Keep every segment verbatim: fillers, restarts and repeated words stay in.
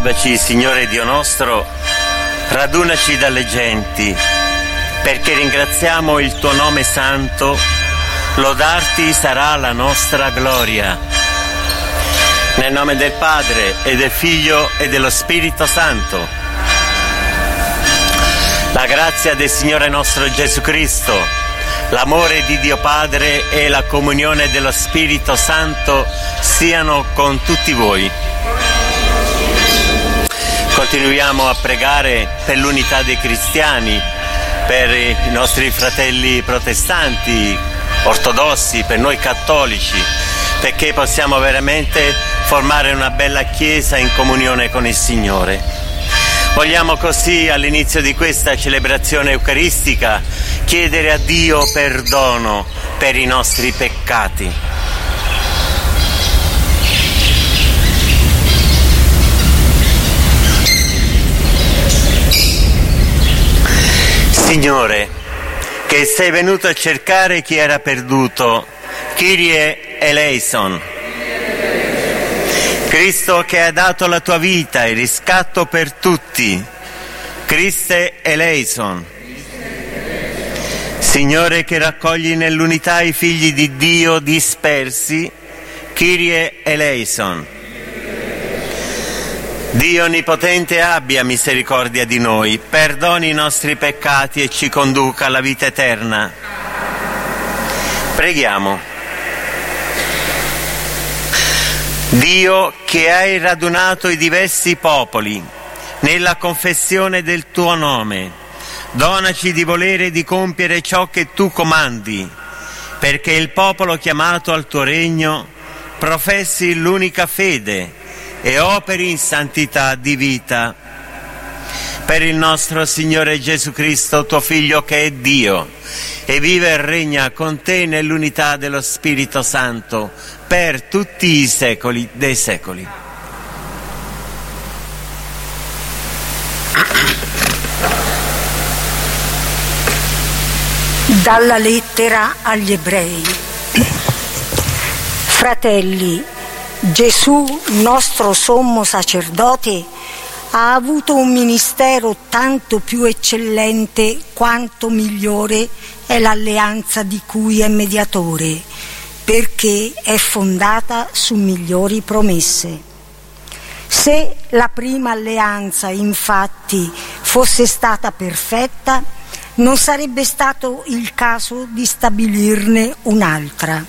Salvaci, Signore Dio nostro, radunaci dalle genti, perché ringraziamo il tuo nome santo, lodarti sarà la nostra gloria. Nel nome del Padre e del Figlio e dello Spirito Santo. La grazia del Signore nostro Gesù Cristo, l'amore di Dio Padre e la comunione dello Spirito Santo siano con tutti voi. Continuiamo a pregare per l'unità dei cristiani, per i nostri fratelli protestanti, ortodossi, per noi cattolici, perché possiamo veramente formare una bella Chiesa in comunione con il Signore. Vogliamo così, all'inizio di questa celebrazione eucaristica, chiedere a Dio perdono per i nostri peccati. Signore, che sei venuto a cercare chi era perduto, Kyrie eleison. Cristo che ha dato la tua vita e riscatto per tutti, Christe eleison. Signore che raccogli nell'unità i figli di Dio dispersi, Kyrie eleison. Dio Onnipotente abbia misericordia di noi, perdoni i nostri peccati e ci conduca alla vita eterna. Preghiamo. Dio che hai radunato i diversi popoli nella confessione del tuo nome, donaci di volere e di compiere ciò che tu comandi, perché il popolo chiamato al tuo regno professi l'unica fede e operi in santità di vita. Per il nostro Signore Gesù Cristo, tuo Figlio che è Dio, e vive e regna con te nell'unità dello Spirito Santo, per tutti i secoli dei secoli. Dalla lettera agli Ebrei. Fratelli, Gesù, nostro sommo sacerdote, ha avuto un ministero tanto più eccellente quanto migliore è l'alleanza di cui è mediatore, perché è fondata su migliori promesse. Se la prima alleanza, infatti, fosse stata perfetta, non sarebbe stato il caso di stabilirne un'altra.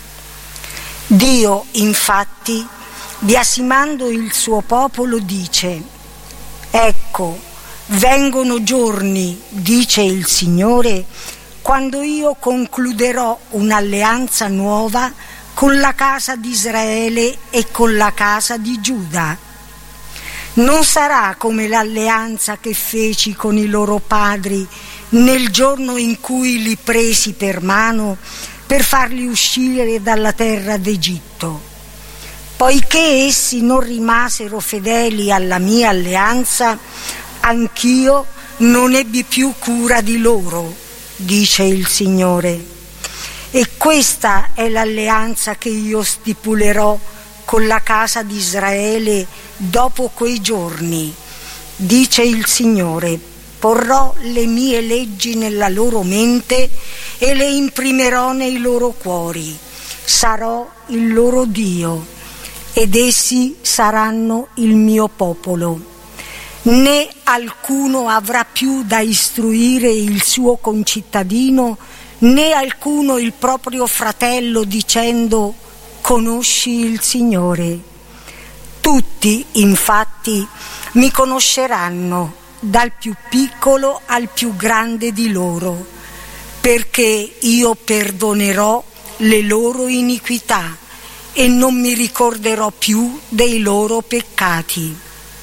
Dio, infatti, biasimando il suo popolo, dice: «Ecco, vengono giorni, dice il Signore, quando io concluderò un'alleanza nuova con la casa di Israele e con la casa di Giuda. Non sarà come l'alleanza che feci con i loro padri nel giorno in cui li presi per mano per farli uscire dalla terra d'Egitto. Poiché essi non rimasero fedeli alla mia alleanza, anch'io non ebbi più cura di loro, dice il Signore. E questa è l'alleanza che io stipulerò con la casa di Israele dopo quei giorni, dice il Signore. Porrò le mie leggi nella loro mente e le imprimerò nei loro cuori. Sarò il loro Dio ed essi saranno il mio popolo. Né alcuno avrà più da istruire il suo concittadino, né alcuno il proprio fratello dicendo: conosci il Signore. Tutti, infatti, mi conosceranno, dal più piccolo al più grande di loro, perché io perdonerò le loro iniquità e non mi ricorderò più dei loro peccati.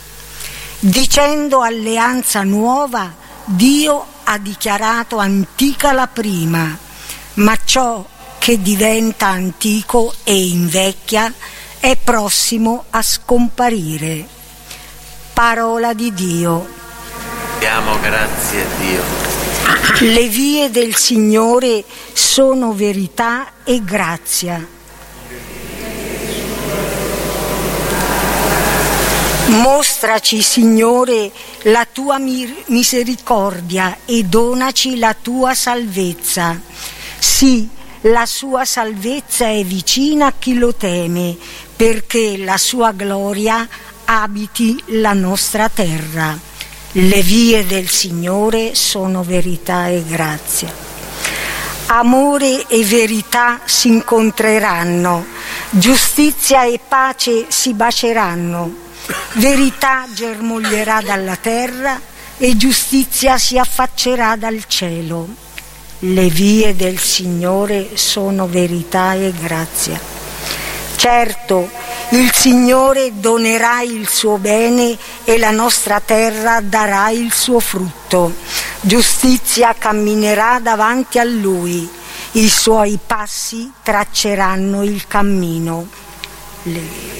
Dicendo alleanza nuova, Dio ha dichiarato antica la prima, ma ciò che diventa antico e invecchia è prossimo a scomparire. Parola di Dio. Diamo grazie a Dio. Le vie del Signore sono verità e grazia. Mostraci, Signore, la tua misericordia e donaci la tua salvezza. Sì, la sua salvezza è vicina a chi lo teme, perché la sua gloria abiti la nostra terra. Le vie del Signore sono verità e grazia. Amore e verità si incontreranno, giustizia e pace si baceranno, verità germoglierà dalla terra e giustizia si affaccerà dal cielo. Le vie del Signore sono verità e grazia. Certo, il Signore donerà il suo bene e la nostra terra darà il suo frutto. Giustizia camminerà davanti a Lui, i suoi passi tracceranno il cammino. Le...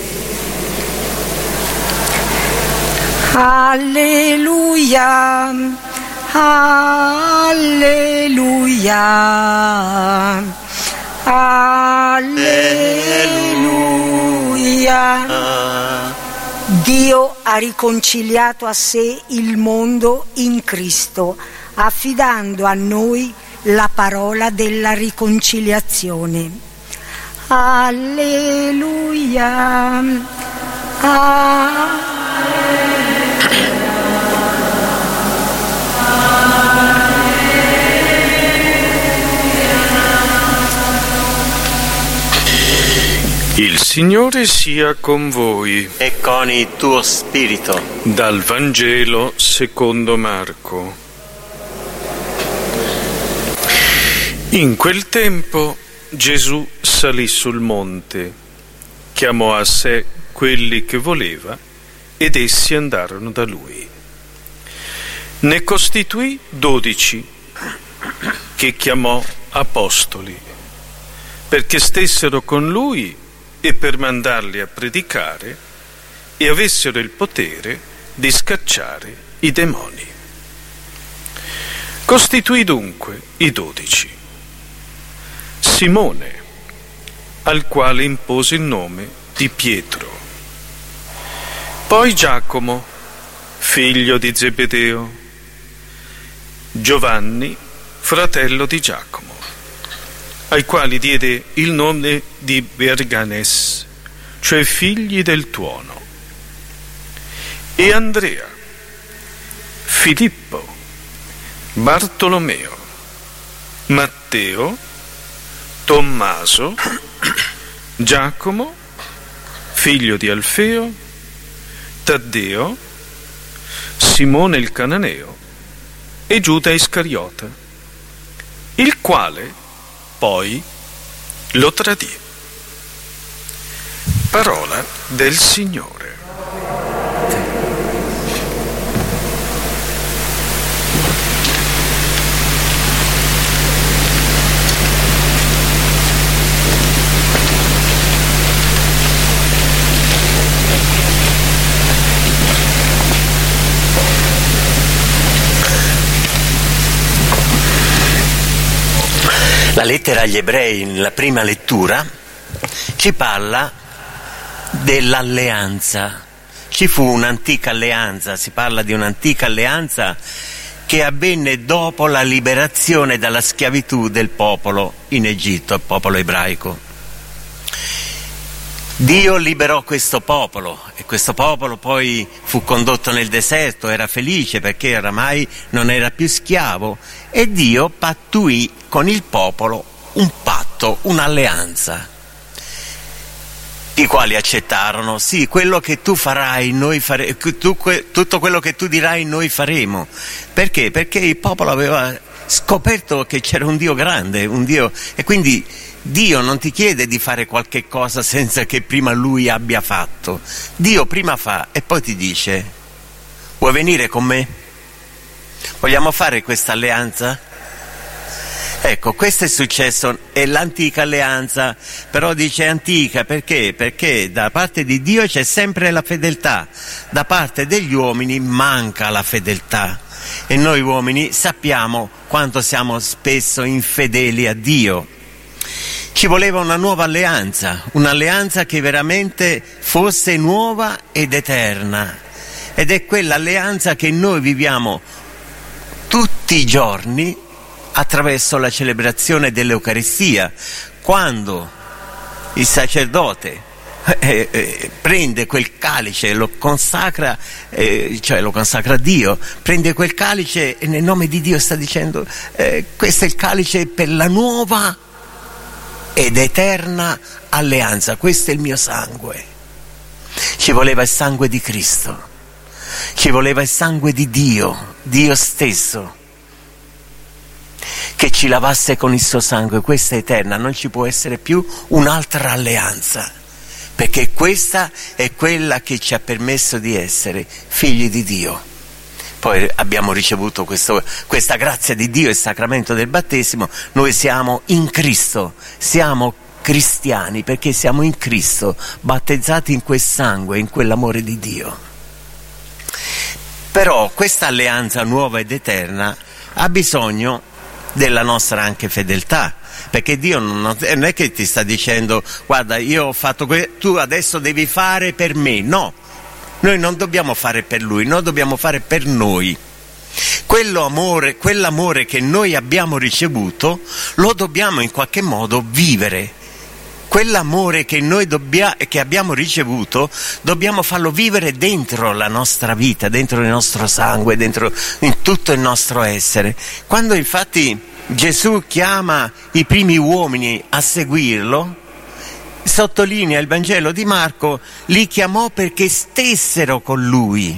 Alleluia, alleluia, alleluia. Dio ha riconciliato a sé il mondo in Cristo, affidando a noi la parola della riconciliazione. Alleluia, alleluia. Il Signore sia con voi. E con il tuo spirito. Dal Vangelo secondo Marco. In quel tempo Gesù salì sul monte, chiamò a sé quelli che voleva ed essi andarono da lui. Ne costituì dodici, che chiamò apostoli, perché stessero con lui e per mandarli a predicare e avessero il potere di scacciare i demoni. Costituì dunque i dodici: Simone, al quale impose il nome di Pietro, poi Giacomo, figlio di Zebedeo, Giovanni, fratello di Giacomo, ai quali diede il nome di Boanerges, cioè figli del tuono, e Andrea, Filippo, Bartolomeo, Matteo, Tommaso, Giacomo, figlio di Alfeo, Taddeo, Simone il Cananeo e Giuda Iscariota, il quale poi lo tradì. Parola del Signore. La lettera agli ebrei, nella prima lettura, ci parla dell'alleanza. Ci fu un'antica alleanza, si parla di un'antica alleanza che avvenne dopo la liberazione dalla schiavitù del popolo in Egitto, il popolo ebraico. Dio liberò questo popolo e questo popolo poi fu condotto nel deserto, era felice perché oramai non era più schiavo, e Dio pattuì con il popolo un patto, un'alleanza. I quali accettarono: sì, quello che tu farai, noi fare, tu, tutto quello che tu dirai noi faremo. Perché? Perché il popolo aveva scoperto che c'era un Dio grande, un Dio, e quindi Dio non ti chiede di fare qualche cosa senza che prima Lui abbia fatto. Dio prima fa e poi ti dice: vuoi venire con me? Vogliamo fare questa alleanza? Ecco, questo è successo, è l'antica alleanza, però dice antica perché? Perché da parte di Dio c'è sempre la fedeltà, da parte degli uomini manca la fedeltà, e noi uomini sappiamo quanto siamo spesso infedeli a Dio. Ci voleva una nuova alleanza, un'alleanza che veramente fosse nuova ed eterna. Ed è quell'alleanza che noi viviamo tutti i giorni attraverso la celebrazione dell'Eucaristia, quando il sacerdote eh, eh, prende quel calice e lo consacra, eh, cioè lo consacra a Dio, prende quel calice e nel nome di Dio sta dicendo eh, questo è il calice per la nuova ed eterna alleanza, questo è il mio sangue. Ci voleva il sangue di Cristo, ci voleva il sangue di Dio, Dio stesso, che ci lavasse con il suo sangue. Questa è eterna, non ci può essere più un'altra alleanza, perché questa è quella che ci ha permesso di essere figli di Dio. Poi abbiamo ricevuto questo, questa grazia di Dio, il sacramento del battesimo, noi siamo in Cristo, siamo cristiani perché siamo in Cristo, battezzati in quel sangue, in quell'amore di Dio. Però questa alleanza nuova ed eterna ha bisogno della nostra anche fedeltà, perché Dio non, non è che ti sta dicendo guarda io ho fatto questo, tu adesso devi fare per me, no. Noi non dobbiamo fare per Lui, noi dobbiamo fare per noi. Quello amore, quell'amore che noi abbiamo ricevuto lo dobbiamo in qualche modo vivere. Quell'amore che noi dobbia, che abbiamo ricevuto dobbiamo farlo vivere dentro la nostra vita, dentro il nostro sangue, dentro in tutto il nostro essere. Quando infatti Gesù chiama i primi uomini a seguirlo, sottolinea il Vangelo di Marco, li chiamò perché stessero con Lui.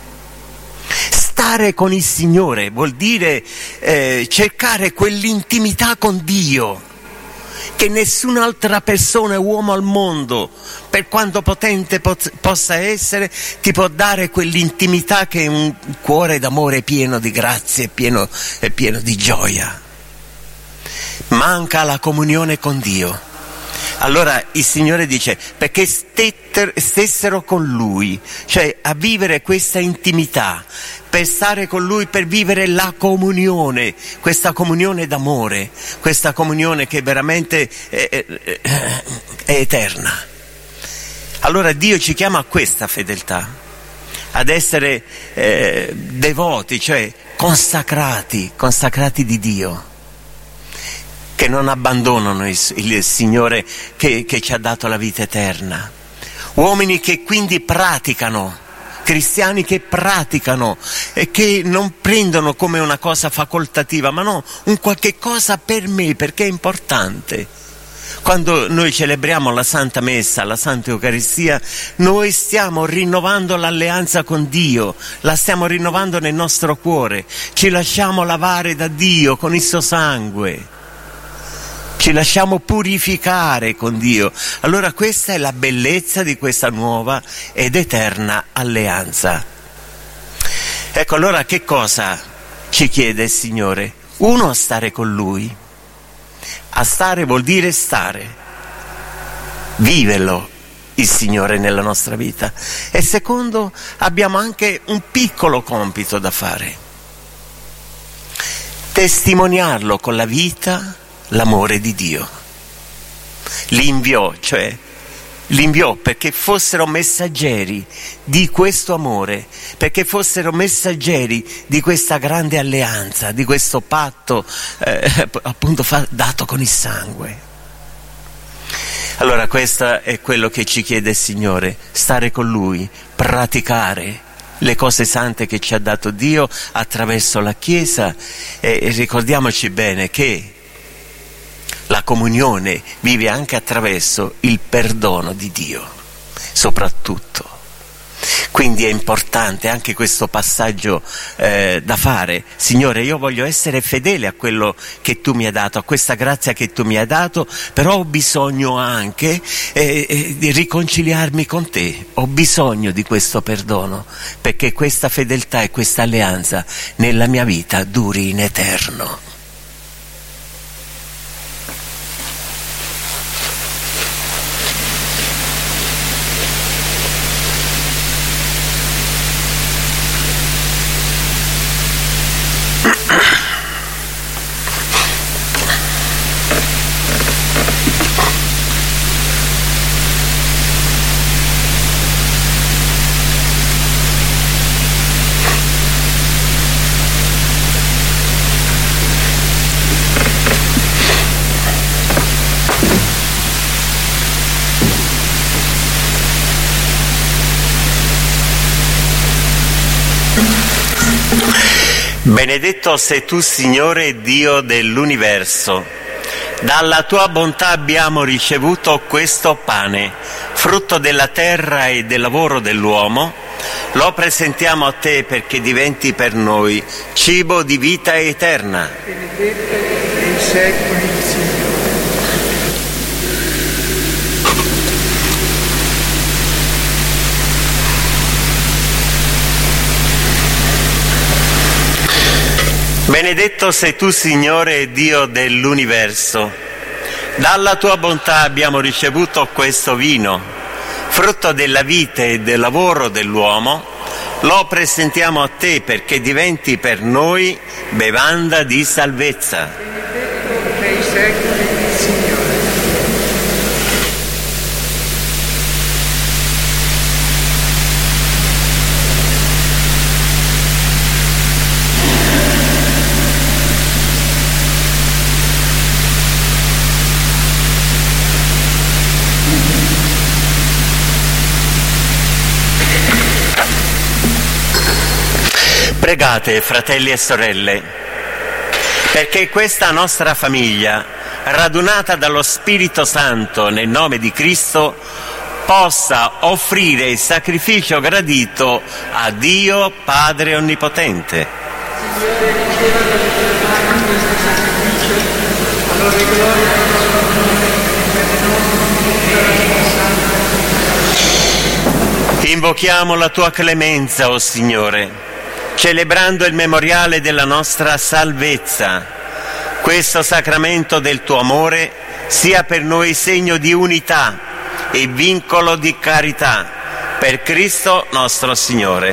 Stare con il Signore vuol dire eh, cercare quell'intimità con Dio che nessun'altra persona, uomo al mondo, per quanto potente po- possa essere, ti può dare quell'intimità che è un cuore d'amore pieno di grazie e pieno, è pieno di gioia. Manca la comunione con Dio. Allora il Signore dice perché stetter, stessero con Lui, cioè a vivere questa intimità, per stare con Lui, per vivere la comunione, questa comunione d'amore, questa comunione che veramente è, è, è eterna. Allora Dio ci chiama a questa fedeltà, ad essere eh, devoti, cioè consacrati, consacrati di Dio, che non abbandonano il, il Signore che, che ci ha dato la vita eterna. Uomini che quindi praticano, cristiani che praticano e che non prendono come una cosa facoltativa, ma no, un qualche cosa per me, perché è importante. Quando noi celebriamo la Santa Messa, la Santa Eucaristia, noi stiamo rinnovando l'alleanza con Dio, la stiamo rinnovando nel nostro cuore, ci lasciamo lavare da Dio con il suo sangue. Ci lasciamo purificare con Dio. Allora questa è la bellezza di questa nuova ed eterna alleanza. Ecco, allora che cosa ci chiede il Signore? Uno, a stare con Lui. A stare vuol dire stare. Viverlo il Signore nella nostra vita. E secondo, abbiamo anche un piccolo compito da fare. Testimoniarlo con la vita, l'amore di Dio. Li inviò, cioè li inviò perché fossero messaggeri di questo amore, perché fossero messaggeri di questa grande alleanza, di questo patto eh, appunto fa, dato con il sangue. Allora questo è quello che ci chiede il Signore, stare con Lui, praticare le cose sante che ci ha dato Dio attraverso la Chiesa e, e ricordiamoci bene che la comunione vive anche attraverso il perdono di Dio, soprattutto. Quindi è importante anche questo passaggio eh, da fare. Signore, io voglio essere fedele a quello che Tu mi hai dato, a questa grazia che Tu mi hai dato, però ho bisogno anche eh, eh, di riconciliarmi con Te. Ho bisogno di questo perdono, perché questa fedeltà e questa alleanza nella mia vita duri in eterno. Benedetto sei tu, Signore Dio dell'universo. Dalla tua bontà abbiamo ricevuto questo pane, frutto della terra e del lavoro dell'uomo. Lo presentiamo a te perché diventi per noi cibo di vita eterna. Benedetto nei secoli, Signore. Benedetto sei tu, Signore Dio dell'universo. Dalla tua bontà abbiamo ricevuto questo vino, frutto della vita e del lavoro dell'uomo. Lo presentiamo a te perché diventi per noi bevanda di salvezza. Benedetto nei secoli, Signore. Pregate, fratelli e sorelle, perché questa nostra famiglia, radunata dallo Spirito Santo nel nome di Cristo, possa offrire il sacrificio gradito a Dio Padre Onnipotente. Signore, riceva dalle tue mani questo sacrificio, allora gloria al tuo nome, per le nostre. Invochiamo la tua clemenza, o Signore, celebrando il memoriale della nostra salvezza. Questo sacramento del tuo amore sia per noi segno di unità e vincolo di carità, per Cristo nostro Signore.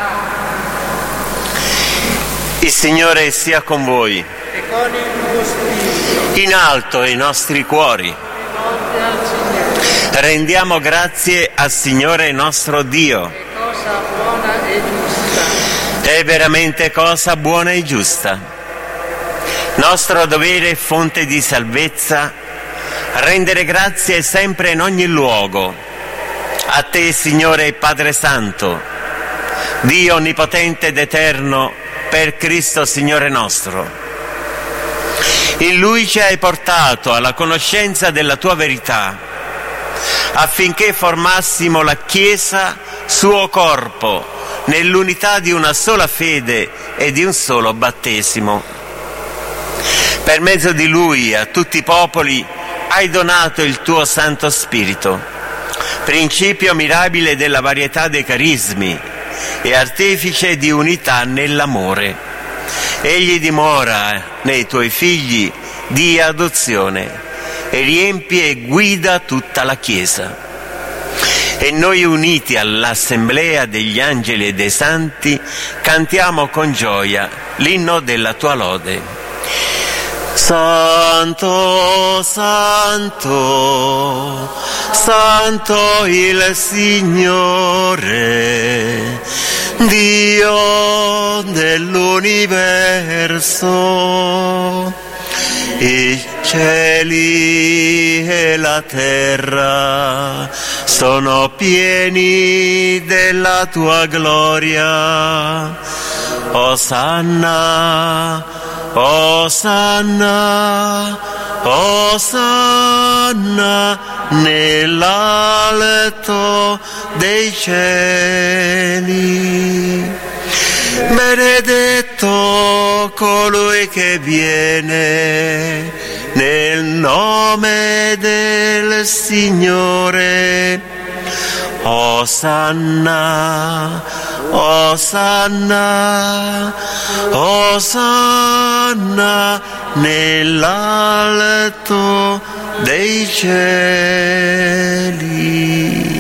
Il Signore sia con voi. E con il tuo spirito. In alto i nostri cuori. Rivolti al Signore. Rendiamo grazie al Signore nostro Dio. È cosa buona e giusta. È veramente cosa buona e giusta. Nostro dovere e fonte di salvezza, rendere grazie sempre in ogni luogo. A te, Signore Padre Santo, Dio onnipotente ed eterno, per Cristo Signore nostro. In Lui ci hai portato alla conoscenza della tua verità, affinché formassimo la Chiesa, suo corpo, nell'unità di una sola fede e di un solo battesimo. Per mezzo di Lui a tutti i popoli hai donato il tuo Santo Spirito, principio mirabile della varietà dei carismi e artefice di unità nell'amore. Egli dimora nei tuoi figli di adozione e riempie e guida tutta la Chiesa. E noi, uniti all'assemblea degli angeli e dei santi, cantiamo con gioia l'inno della tua lode. Santo, santo, santo il Signore, Dio dell'universo. I cieli e la terra sono pieni della tua gloria. Osanna, Osanna, Osanna nell'alto dei cieli. Benedetto colui che viene nel nome del Signore. Osanna, Osanna, Osanna nell'alto dei cieli.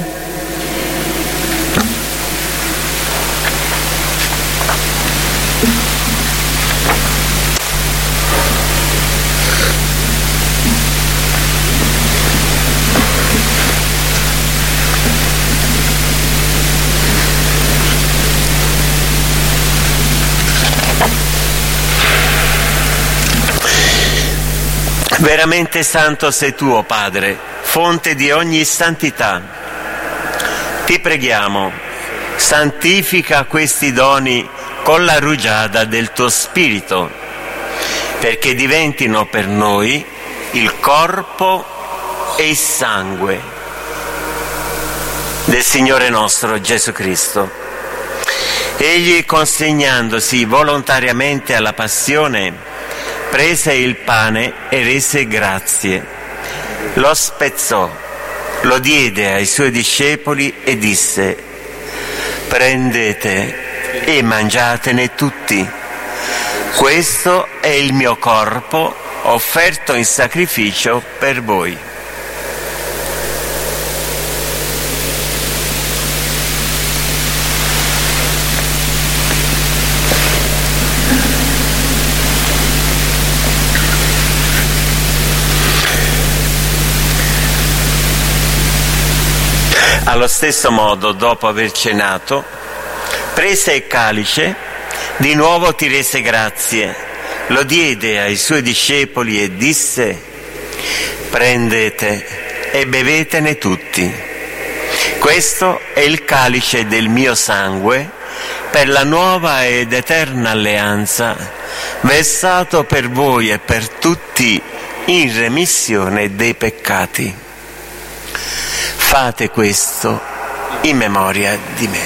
Veramente santo sei tu, o Padre, fonte di ogni santità. Ti preghiamo, santifica questi doni con la rugiada del tuo Spirito, perché diventino per noi il corpo e il sangue del Signore nostro Gesù Cristo. Egli, consegnandosi volontariamente alla passione, prese il pane e rese grazie, lo spezzò, lo diede ai suoi discepoli e disse: prendete e mangiatene tutti, questo è il mio corpo offerto in sacrificio per voi. Allo stesso modo, dopo aver cenato, prese il calice, di nuovo ti rese grazie, lo diede ai suoi discepoli e disse: prendete e bevetene tutti. Questo è il calice del mio sangue per la nuova ed eterna alleanza, versato per voi e per tutti in remissione dei peccati. Fate questo in memoria di me.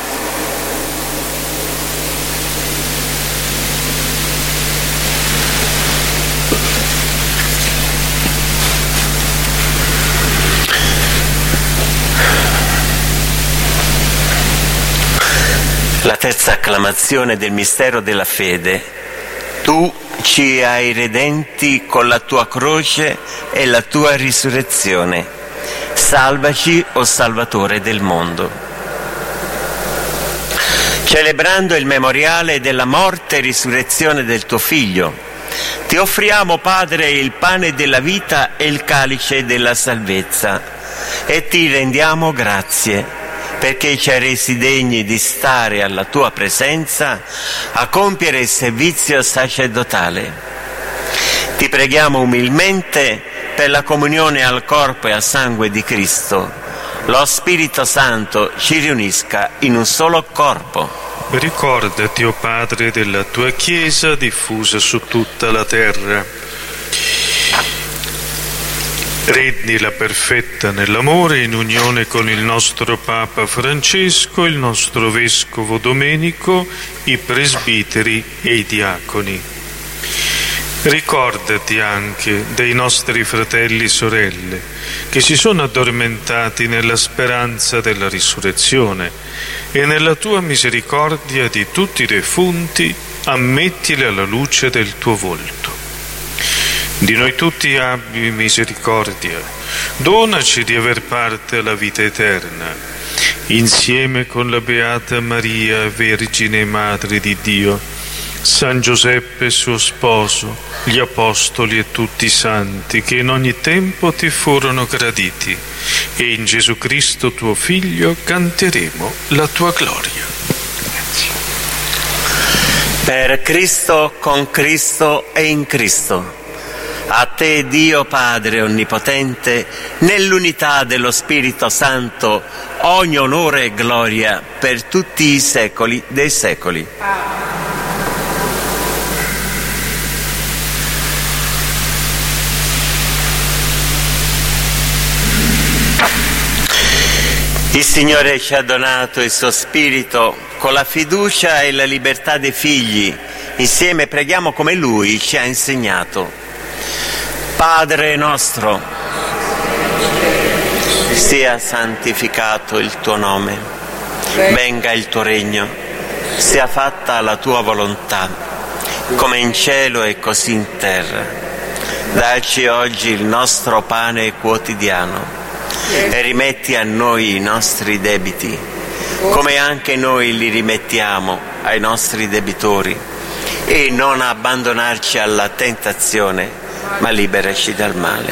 La terza acclamazione del mistero della fede. Tu ci hai redenti con la tua croce e la tua risurrezione. Salvaci, o Salvatore del mondo. Celebrando il memoriale della morte e risurrezione del tuo Figlio, ti offriamo, Padre, il pane della vita e il calice della salvezza, e ti rendiamo grazie, perché ci hai resi degni di stare alla tua presenza a compiere il servizio sacerdotale. Ti preghiamo umilmente per la comunione al corpo e al sangue di Cristo. Lo Spirito Santo ci riunisca in un solo corpo. Ricordati, o Padre, della tua Chiesa diffusa su tutta la terra. Rendila perfetta nell'amore, in unione con il nostro Papa Francesco, il nostro Vescovo Domenico, i presbiteri e i diaconi. Ricordati anche dei nostri fratelli e sorelle che si sono addormentati nella speranza della risurrezione, e nella tua misericordia di tutti i defunti ammettili alla luce del tuo volto. Di noi tutti abbi misericordia, donaci di aver parte alla vita eterna, insieme con la Beata Maria, Vergine e Madre di Dio, San Giuseppe suo sposo, gli Apostoli e tutti i santi che in ogni tempo ti furono graditi, e in Gesù Cristo tuo Figlio canteremo la tua gloria. Grazie. Per Cristo, con Cristo e in Cristo. A te, Dio Padre Onnipotente, nell'unità dello Spirito Santo, ogni onore e gloria per tutti i secoli dei secoli. Il Signore ci ha donato il suo Spirito con la fiducia e la libertà dei figli. Insieme preghiamo come Lui ci ha insegnato. Padre nostro, sia santificato il tuo nome, venga il tuo regno, sia fatta la tua volontà, come in cielo e così in terra. Dacci oggi il nostro pane quotidiano e rimetti a noi i nostri debiti, come anche noi li rimettiamo ai nostri debitori, e non abbandonarci alla tentazione, ma liberaci dal male.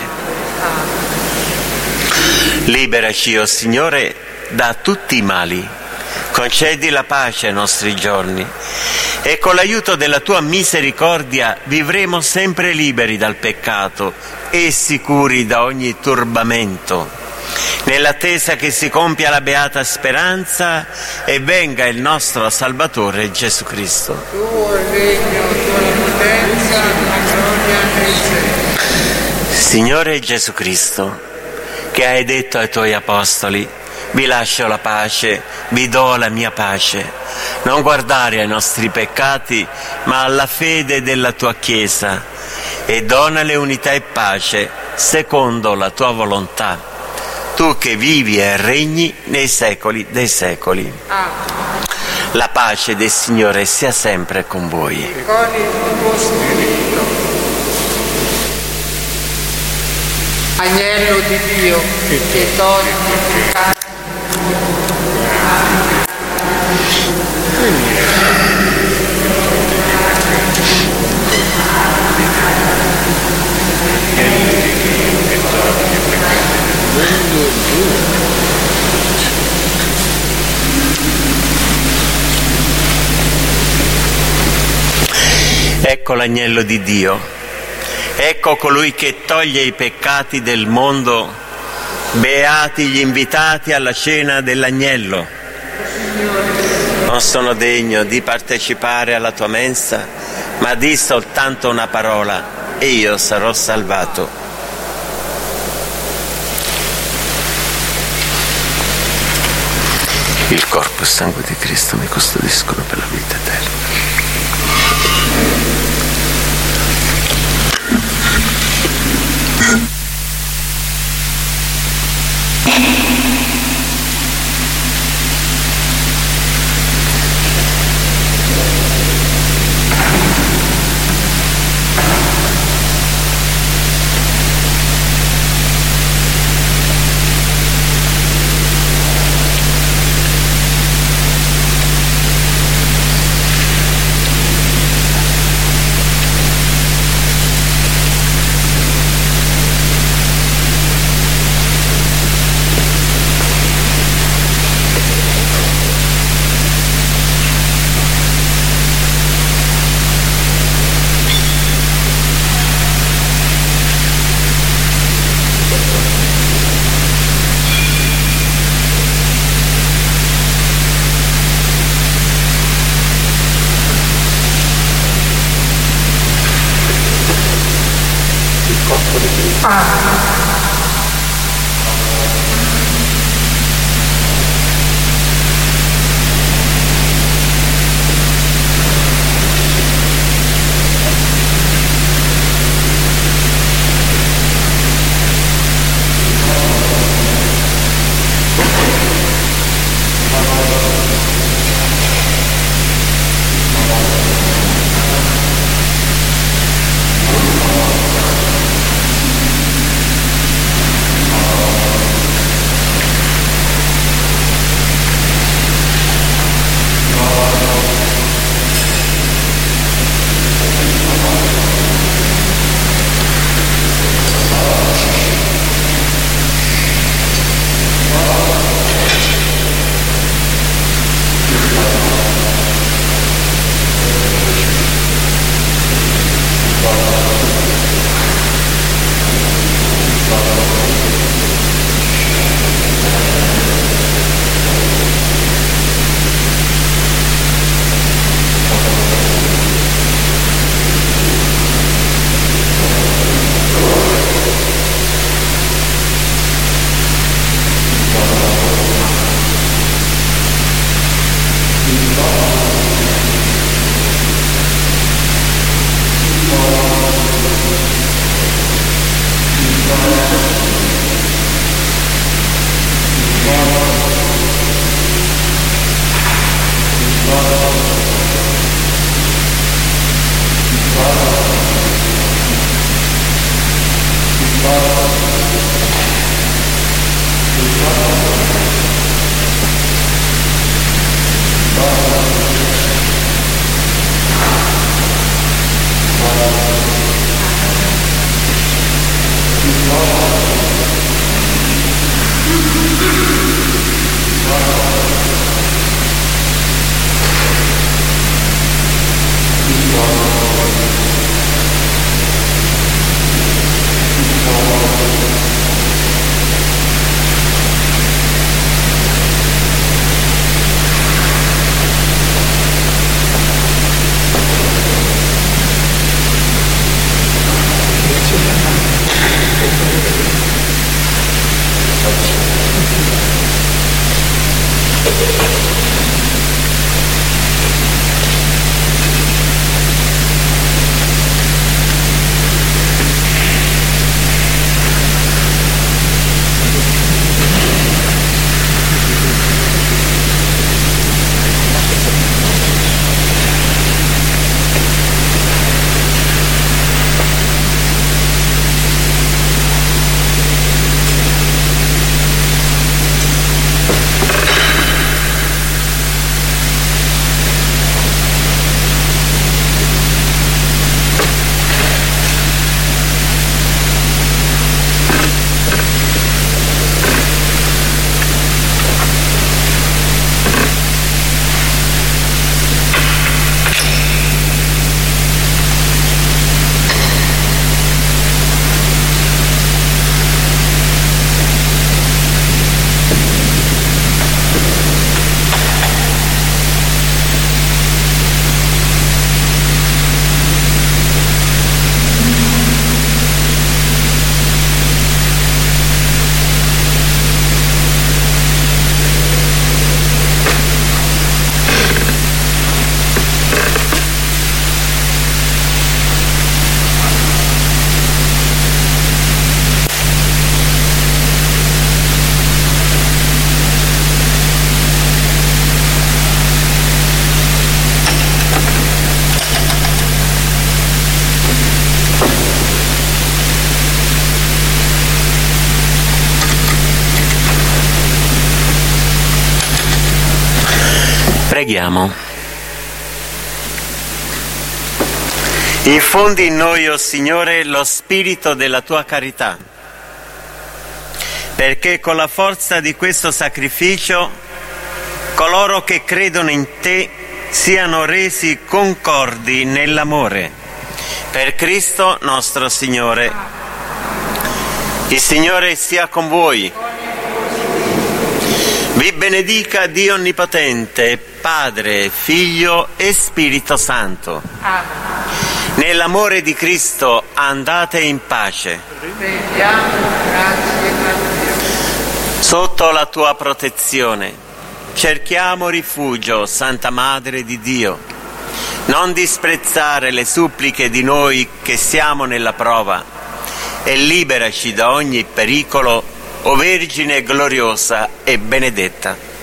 Liberaci, o Signore, da tutti i mali, concedi la pace ai nostri giorni, e con l'aiuto della tua misericordia vivremo sempre liberi dal peccato e sicuri da ogni turbamento, nell'attesa che si compia la beata speranza e venga il nostro Salvatore Gesù Cristo. Tuo il regno, tua la potenza, la gloria e il secolo. Signore Gesù Cristo, che hai detto ai tuoi apostoli: vi lascio la pace, vi do la mia pace, non guardare ai nostri peccati, ma alla fede della tua Chiesa, e donale unità e pace secondo la tua volontà, tu che vivi e regni nei secoli dei secoli. La pace del Signore sia sempre con voi. Con il tuo spirito. Agnello di Dio, che togli i peccati. Ecco l'agnello di Dio, ecco colui che toglie i peccati del mondo. Beati gli invitati alla cena dell'agnello. Non sono degno di partecipare alla tua mensa, ma di soltanto una parola e io sarò salvato. Il corpo e il sangue di Cristo mi custodiscono per la vita eterna. Preghiamo. Infondi in noi, o Signore, lo spirito della tua carità, perché con la forza di questo sacrificio coloro che credono in te siano resi concordi nell'amore. Per Cristo nostro Signore. Il Signore sia con voi. Vi benedica Dio Onnipotente, Padre, Figlio e Spirito Santo. Amen. Nell'amore di Cristo andate in pace. Ripetiamo, grazie a Dio. Sotto la tua protezione cerchiamo rifugio, Santa Madre di Dio. Non disprezzare le suppliche di noi che siamo nella prova e liberaci da ogni pericolo, o Vergine gloriosa e benedetta.